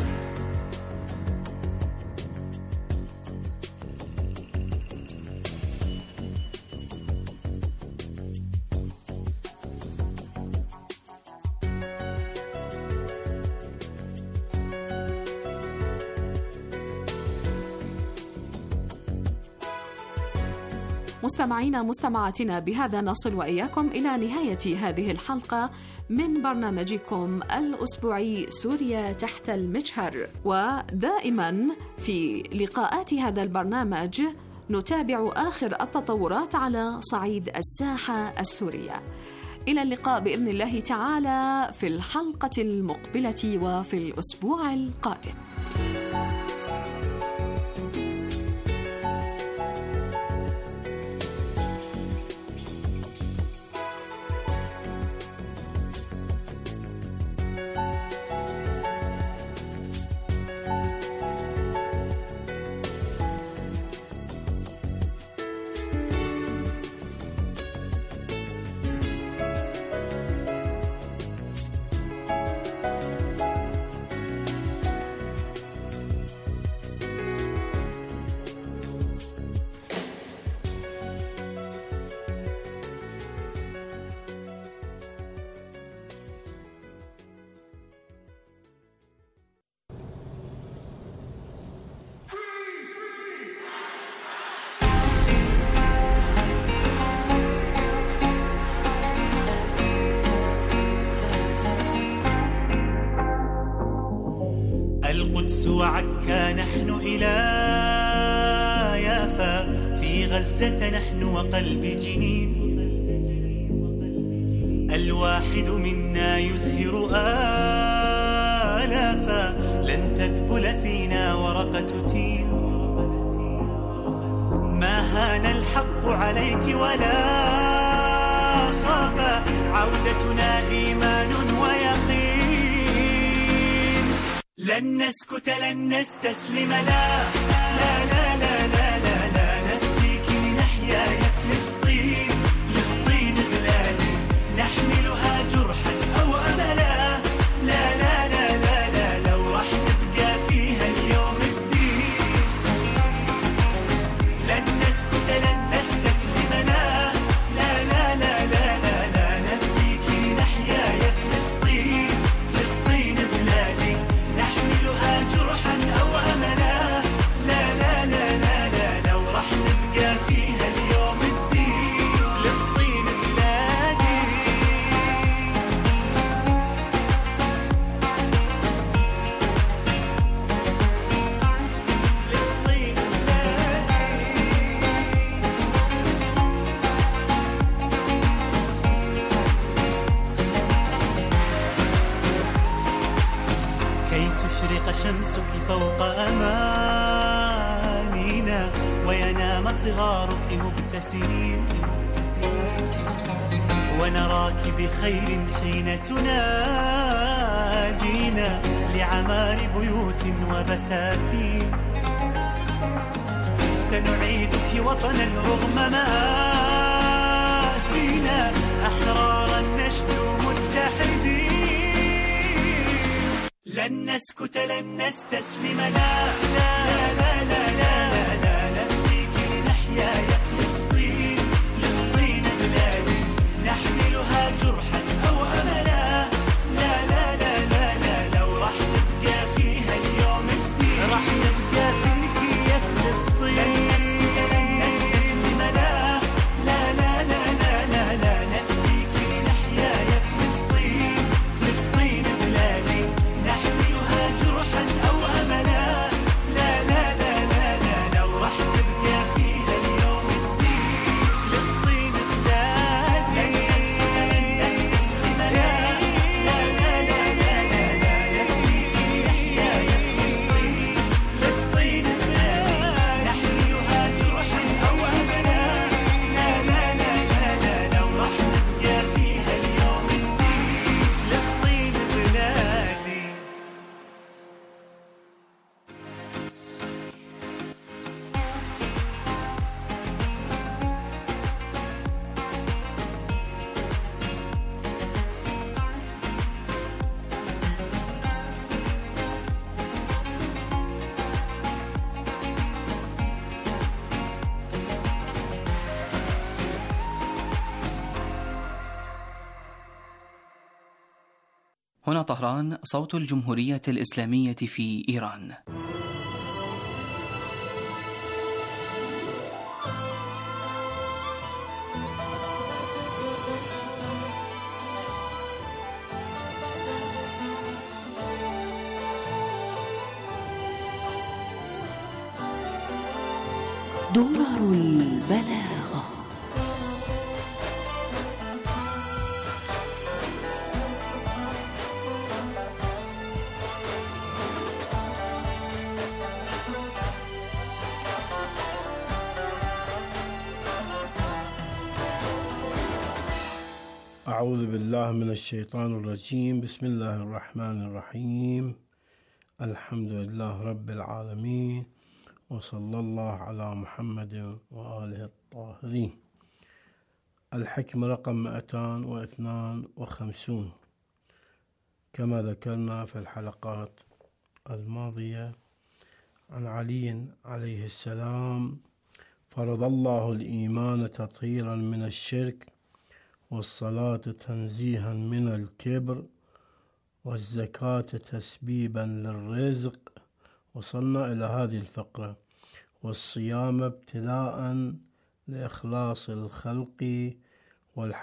مستمعينا مستمعاتنا، بهذا نصل وإياكم إلى نهاية هذه الحلقة من برنامجكم الأسبوعي سوريا تحت المجهر. ودائما في لقاءات هذا البرنامج نتابع آخر التطورات على صعيد الساحة السورية. إلى اللقاء بإذن الله تعالى في الحلقة المقبلة وفي الأسبوع القادم. وعكا نحن إلى يافا، في غزة نحن وقلب جنين. الواحد منا يزهر آلافا، لن تذبل فينا ورقة تين. ما هان الحق عليك ولا خافا، عودتنا إيمان ويقين. لن نسكت لن نستسلم، لا لا لا لا لا لا, لا نفديك لنحيا يا فلسطين. فلسطين بلادي نحملها جرحا أو أملا، لا لا لا لا لا لو راح نبقى فيها اليوم الدين. لن نسكت لن نستسلم، لا لا لا لا لا لا, لا نفديك لنحيا يا فلسطين. فلسطين بلادي نحملها جرحا أو أملا، لا لا لا لا لا لو راح نبقى فيها اليوم الدين. فلسطين بلادي. فلسطين كي تشرق شمسك فوق أمانينا، وينام صغارك مبتسمين، ونراك بخير حين تنادينا لعمار بيوت وبساتين. سنعيدك وطنا رغم مآسينا، أحرارا نشدو متحدين. لن نسكت لن نستسلم، لا لا لا لا لا لا نفديك لنحيا يا فلسطين. فلسطين بلادي نحملها جرحا أو أملا، لا لا لا لا لا لو راح نبقى فيها اليوم الدين. راح نبقى فيك يا فلسطين. لن نسكت لن نستسلم، لا لا لا لا لا لا لا نفديك لنحيا يا فلسطين. فلسطين بلادي نحملها جرحا أو أملا، لا لا لا لا لا لو راح نبقى فيها اليوم الدين. فلسطين بلادي. لن نسكت لن نستسلم، لا لا لا لا لا لا نفديك لنحيا يا فلسطين. فلسطين بلادي نحملها جرحا أو أملا، لا لا لا لا لا لو راح نبقى فيها اليوم الدين. فلسطين بلادي. هنا طهران، صوت الجمهورية الإسلامية في إيران. درر البلاغة. أعوذ بالله من الشيطان الرجيم. بسم الله الرحمن الرحيم. الحمد لله رب العالمين، وصلى الله على محمد وآله الطاهرين. الحكمة رقم مئتين واثنين وخمسين. كما ذكرنا في الحلقات الماضية عن علي عليه السلام: فرض الله الإيمان تطهيرا من الشرك، والصلاة تنزيها من الكبر، والزكاة تسبيبا للرزق. وصلنا إلى هذه الفقرة: والصيام ابتلاء لإخلاص الخلق،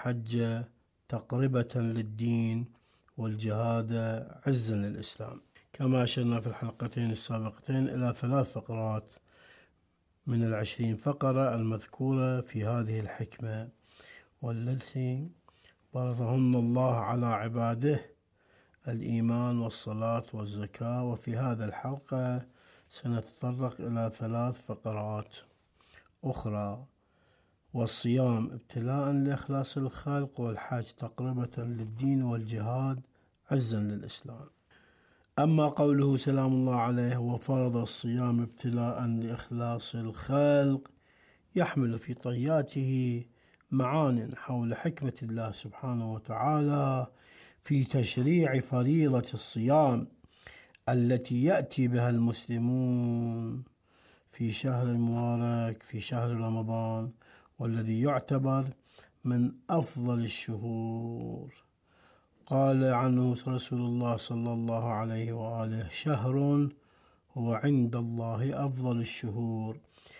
والحج تقربة للدين، والجهاد عزا للإسلام. كما أشرنا في الحلقتين السابقتين إلى ثلاث فقرات من العشرين فقرة المذكورة في هذه الحكمة، والتي فرضهن الله على عباده: الإيمان والصلاة والزكاة. وفي هذا الحلقة سنتطرق إلى ثلاث فقرات أخرى: والصيام ابتلاء لإخلاص الخلق، والحج تقربة للدين، والجهاد عزا للإسلام. أما قوله سلام الله عليه: وفرض الصيام ابتلاء لإخلاص الخلق، يحمل في طياته معان حول حكمة الله سبحانه وتعالى في تشريع فريضة الصيام التي يأتي بها المسلمون في شهر المبارك، في شهر رمضان، والذي يعتبر من أفضل الشهور. قال عنه رسول الله صلى الله عليه وآله: شهر هو عند الله أفضل الشهور،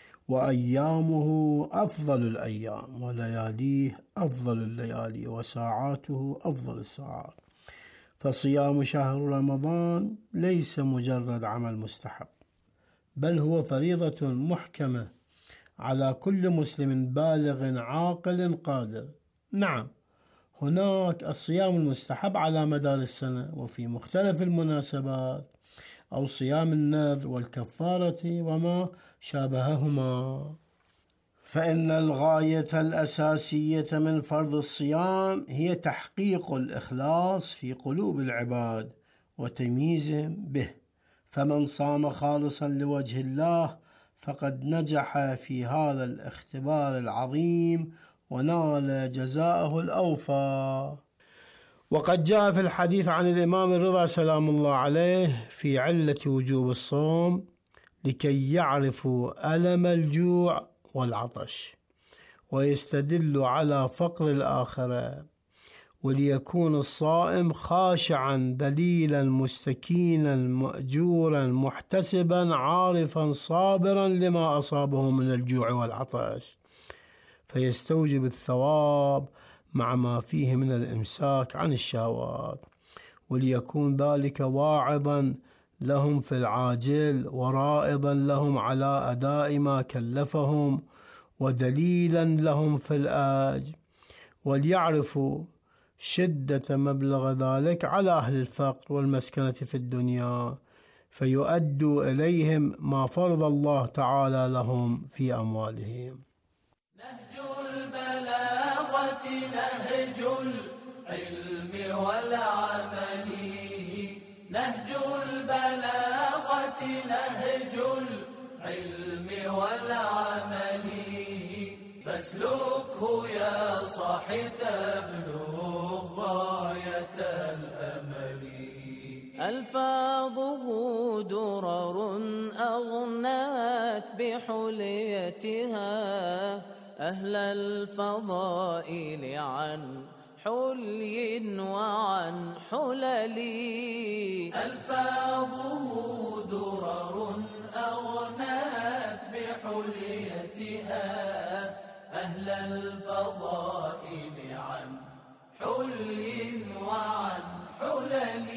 وأيامه أفضل الأيام، ولياليه أفضل الليالي، وساعاته أفضل الساعات. فصيام شهر رمضان ليس مجرد عمل مستحب، بل هو فريضة محكمة على كل مسلم بالغ عاقل قادر. نعم، هناك الصيام المستحب على مدار السنة وفي مختلف المناسبات، أو صيام النذر والكفارة وما شابههما. فإن الغاية الأساسية من فرض الصيام هي تحقيق الإخلاص في قلوب العباد وتمييزهم به، فمن صام خالصا لوجه الله فقد نجح في هذا الاختبار العظيم ونال جزاءه الأوفى. وقد جاء في الحديث عن الإمام الرضا سلام الله عليه في علة وجوب الصوم: لكي يعرفوا ألم الجوع والعطش ويستدل على فقر الآخرة، وليكون الصائم خاشعا ذليلا مستكينا مأجورا محتسبا عارفا صابرا لما أصابه من الجوع والعطش، فيستوجب الثواب مع ما فيه من الإمساك عن الشهوات، وليكون ذلك واعظا لهم في العاجل، ورائضا لهم على أداء ما كلفهم، ودليلا لهم في الآج، وليعرفوا شدة مبلغ ذلك على أهل الفقر والمسكنة في الدنيا، فيؤدوا إليهم ما فرض الله تعالى لهم في أموالهم. نهج البلاغة نهج العلم والعمل، نهج البلاغة نهج العلم والعمل، فاسلكه يا صاحي تبلغ غاية الأمل. ألفاظه درر أغنت بحليتها أهل الفضائل عن حلي وعن حلل. ألفاظه درر أغنت بحليتها أهل الفضائل عن حلي وعن حلل.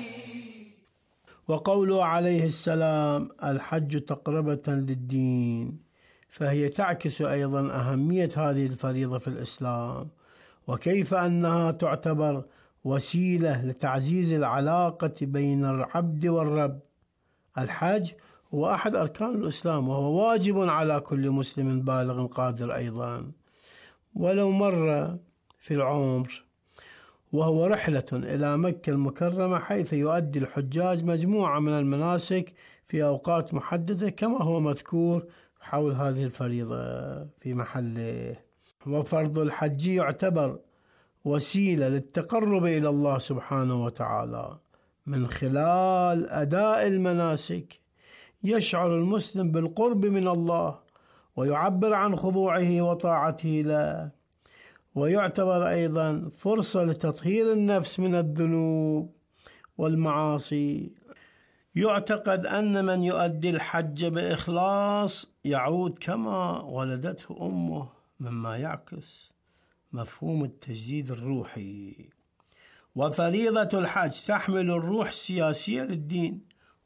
وقوله عليه السلام: الحج تقربة للدين، فهي تعكس أيضا أهمية هذه الفريضة في الإسلام، وكيف أنها تعتبر وسيلة لتعزيز العلاقة بين العبد والرب. الحج هو أحد أركان الإسلام، وهو واجب على كل مسلم بالغ قادر أيضا ولو مرة في العمر، وهو رحلة إلى مكة المكرمة، حيث يؤدي الحجاج مجموعة من المناسك في أوقات محددة كما هو مذكور حول هذه الفريضة في محله. وفرض الحج يعتبر وسيلة للتقرب إلى الله سبحانه وتعالى من خلال أداء المناسك. يشعر المسلم بالقرب من الله ويعبر عن خضوعه وطاعته له، ويعتبر أيضا فرصة لتطهير النفس من الذنوب والمعاصي. يعتقد أن من يؤدي الحج بإخلاص يعود كما ولدته أمه، مما يعكس مفهوم التجديد الروحي. وفريضة الحج تحمل الروح السياسية للدين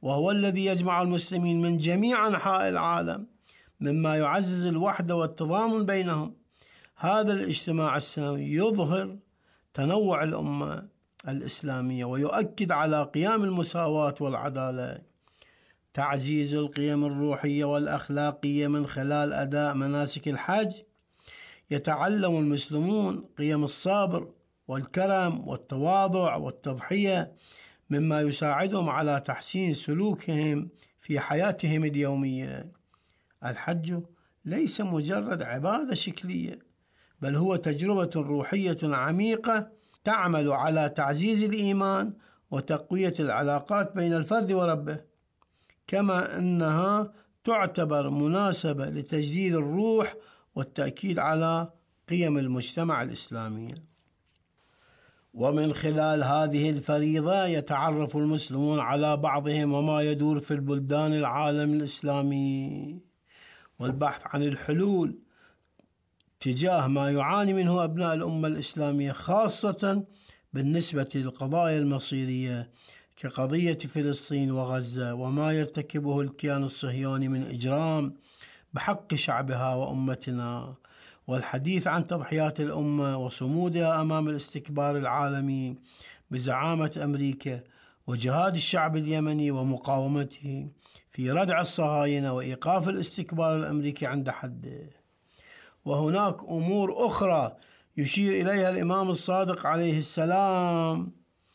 وهو الذي يجمع المسلمين من جميع أنحاء العالم، مما يعزز الوحدة والتضامن بينهم. هذا الاجتماع السنوي يظهر تنوع الأمة الإسلامية ويؤكد على قيام المساواة والعدالة. تعزيز القيم الروحية والأخلاقية من خلال أداء مناسك الحج. يتعلم المسلمون قيم الصبر والكرم والتواضع والتضحية، مما يساعدهم على تحسين سلوكهم في حياتهم اليومية. الحج ليس مجرد عبادة شكلية، بل هو تجربة روحية عميقة تعمل على تعزيز الإيمان وتقوية العلاقات بين الفرد وربه، كما أنها تعتبر مناسبة لتجديد الروح والتأكيد على قيم المجتمع الإسلامي. ومن خلال هذه الفريضة يتعرف المسلمون على بعضهم وما يدور في البلدان العالم الإسلامي، والبحث عن الحلول تجاه ما يعاني منه أبناء الأمة الإسلامية، خاصة بالنسبة للقضايا المصيرية كقضية فلسطين وغزة، وما يرتكبه الكيان الصهيوني من إجرام بحق شعبها وأمتنا، والحديث عن تضحيات الأمة وصمودها أمام الاستكبار العالمي بزعامة أمريكا، وجهاد الشعب اليمني ومقاومته في ردع الصهاينة وإيقاف الاستكبار الأمريكي عند حده. وهناك أمور أخرى يشير إليها الإمام الصادق عليه السلام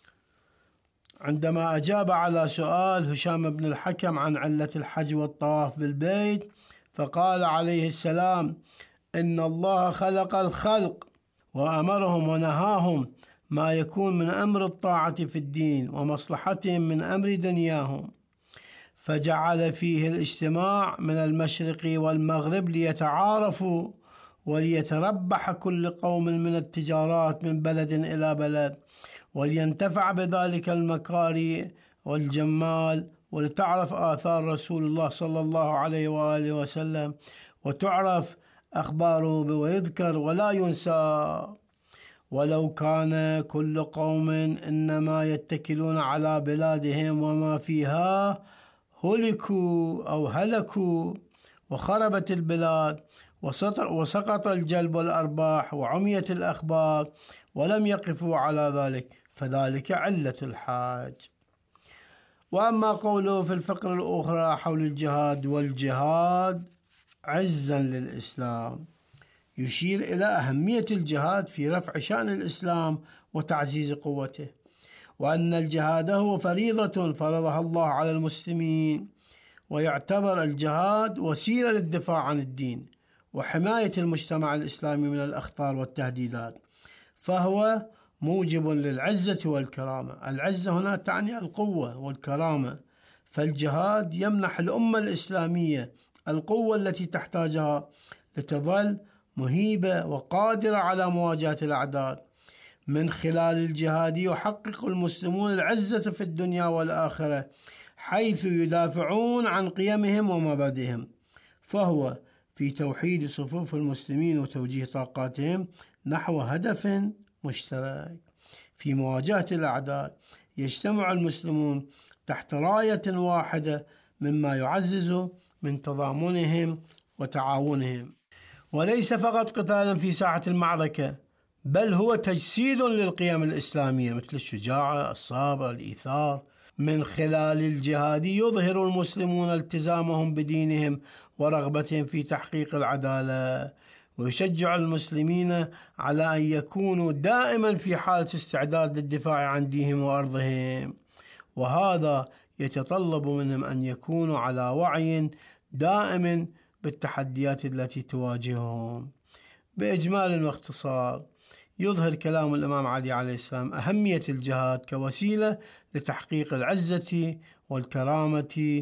عندما أجاب على سؤال هشام بن الحكم عن علة الحج والطواف بالبيت، فقال عليه السلام: إن الله خلق الخلق وأمرهم ونهاهم ما يكون من أمر الطاعة في الدين ومصلحتهم من أمر دنياهم، فجعل فيه الاجتماع من المشرق والمغرب ليتعارفوا وليتربح كل قوم من التجارات من بلد إلى بلد، ولينتفع بذلك المكاري والجمال، ولتعرف آثار رسول الله صلى الله عليه وآله وسلم، وتعرف أخباره ويذكر ولا ينسى. ولو كان كل قوم إنما يتكلون على بلادهم وما فيها هلكوا أو هلكوا وخربت البلاد وسقط الجلب والأرباح وعميت الأخبار ولم يقفوا على ذلك، فذلك علة الحاج. وأما قوله في الفقرة الأخرى حول الجهاد: والجهاد عزا للإسلام، يشير إلى أهمية الجهاد في رفع شأن الإسلام وتعزيز قوته، وأن الجهاد هو فريضة فرضها الله على المسلمين، ويعتبر الجهاد وسيلة للدفاع عن الدين وحماية المجتمع الإسلامي من الأخطار والتهديدات، فهو موجب للعزة والكرامة. العزة هنا تعني القوة والكرامة، فالجهاد يمنح الأمة الإسلامية القوة التي تحتاجها لتظل مهيبة وقادرة على مواجهة الأعداء. من خلال الجهاد يحقق المسلمون العزة في الدنيا والآخرة، حيث يدافعون عن قيمهم ومبادئهم، فهو في توحيد صفوف المسلمين وتوجيه طاقاتهم نحو هدف مشترك. في مواجهة الأعداء يجتمع المسلمون تحت راية واحدة، مما يعزز من تضامنهم وتعاونهم، وليس فقط قتالا في ساحة المعركة، بل هو تجسيد للقيم الإسلامية مثل الشجاعة، الصبر، الإيثار. من خلال الجهاد يظهر المسلمون التزامهم بدينهم ورغبتهم في تحقيق العدالة، ويشجع المسلمين على أن يكونوا دائما في حالة استعداد للدفاع عن دينهم وأرضهم، وهذا يتطلب منهم أن يكونوا على وعي دائم بالتحديات التي تواجههم. بإجمال واختصار، يظهر كلام الإمام علي عليه السلام أهمية الجهاد كوسيلة لتحقيق العزة والكرامة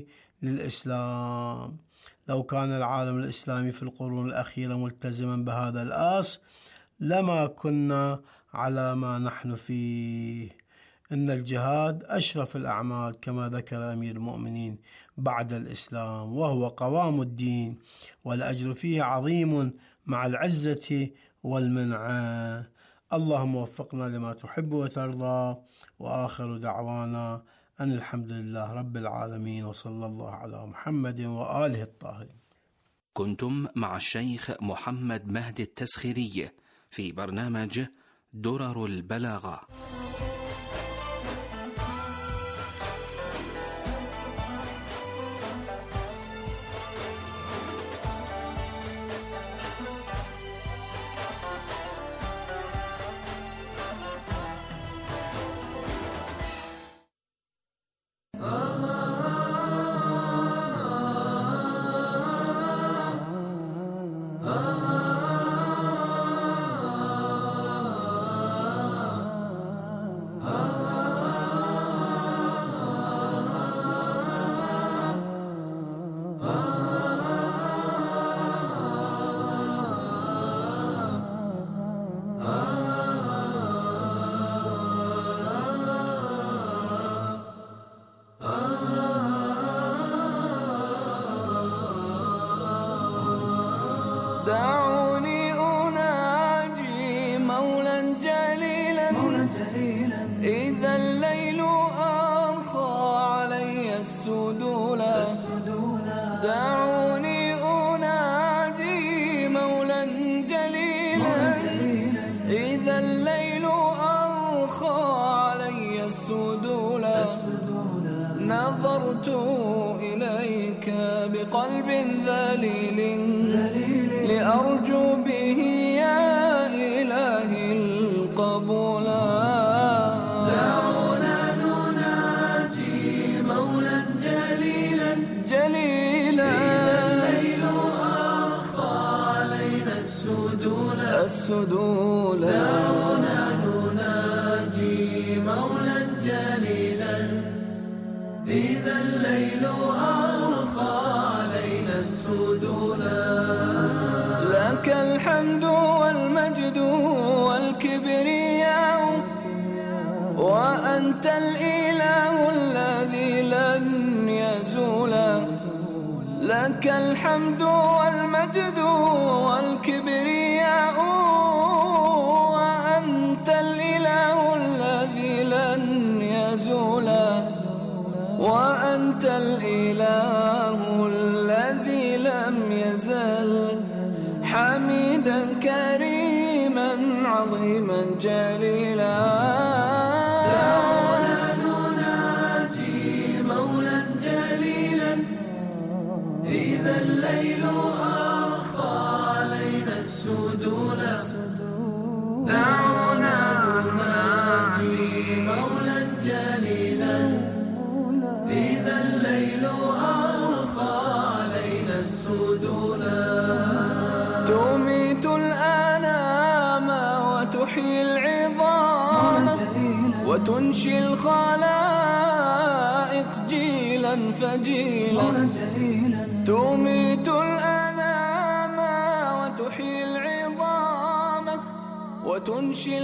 للإسلام. لو كان العالم الإسلامي في القرون الأخيرة ملتزما بهذا الأصل لما كنا على ما نحن فيه. إن الجهاد أشرف الأعمال كما ذكر أمير المؤمنين بعد الإسلام، وهو قوام الدين، والأجر فيه عظيم مع العزة والمنعة. اللهم وفقنا لما تحب وترضى، وآخر دعوانا أن الحمد لله رب العالمين، وصلى الله على محمد وآله الطاهرين. كنتم مع الشيخ محمد مهدي التسخيري في برنامج درر البلاغة. دعوني أناجي مولا جليلا, مولا جليلا إذا الليل أرخى علي السدولا, السدولا دعوني أناجي مولا جليلا, جليلا إذا الليل أرخى علي السدولا, السدولا نظرت إليك بقلب ذليل, ذليل لأرجو به يا إلهي القبول. دعونا نناجي مولا جليلا, جليلا إذا الليل أرخى علينا السدول, السدول دعونا نناجي مولا جليلا إذا الليل أرخى علينا السدول. لك الحمد والمجد والكبرياء وأنت الإله الذي لن يزول. لك الحمد والمجد والكبرياء وأنت الإله الذي لن يزول, وأنت الإله الذي لم يزل حميدا كريما عظيما جليلا. دعونا نناجي مولا جليلا إذا الليل أرخى علينا السدول. دعونا نناجي مولا جليلا إذا الليل أرخى علينا السدول. تميت الأنام وتحيي العظام وتنشي الخلائق جيلا فجيلا. تميت الأنام وتحيي العظام وتنشي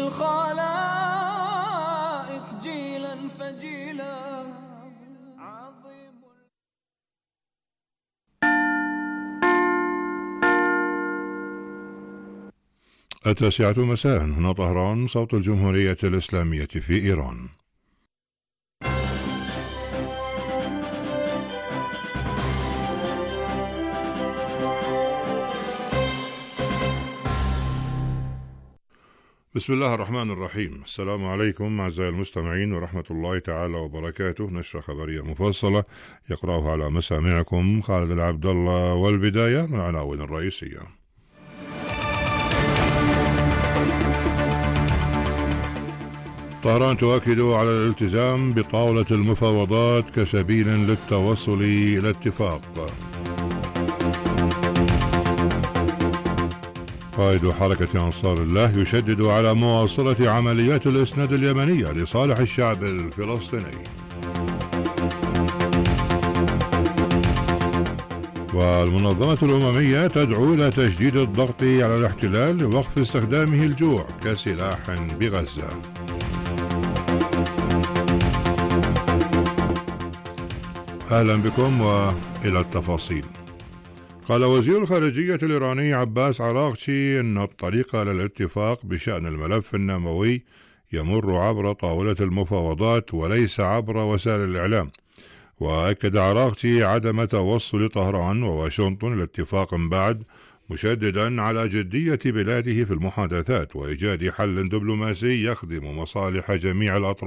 الخلائق جيلا فجيلا. التاسعة مساء هنا طهران، صوت الجمهورية الإسلامية في إيران. بسم الله الرحمن الرحيم. السلام عليكم أعزائي المستمعين ورحمة الله تعالى وبركاته. نشرة خبرية مفصلة يقرأها على مسامعكم خالد العبد الله، والبداية من العناوين الرئيسية. طهران تؤكد على الالتزام بطاولة المفاوضات كسبيل للتوصل إلى اتفاق. قائد حركة أنصار الله يشدد على مواصلة عمليات الإسناد اليمنية لصالح الشعب الفلسطيني. والمنظمة الأممية تدعو إلى تجديد الضغط على الاحتلال لوقف استخدامه الجوع كسلاح بغزة. أهلا بكم وإلى التفاصيل. قال وزير الخارجية الإيراني عباس عراقچي أن الطريق للاتفاق بشأن الملف النووي يمر عبر طاولة المفاوضات وليس عبر وسائل الإعلام. وأكد عراقتي عدم توصل طهران وواشنطن لاتفاق بعد، مشددا على جدية بلاده في المحادثات وإيجاد حل دبلوماسي يخدم مصالح جميع الأطراف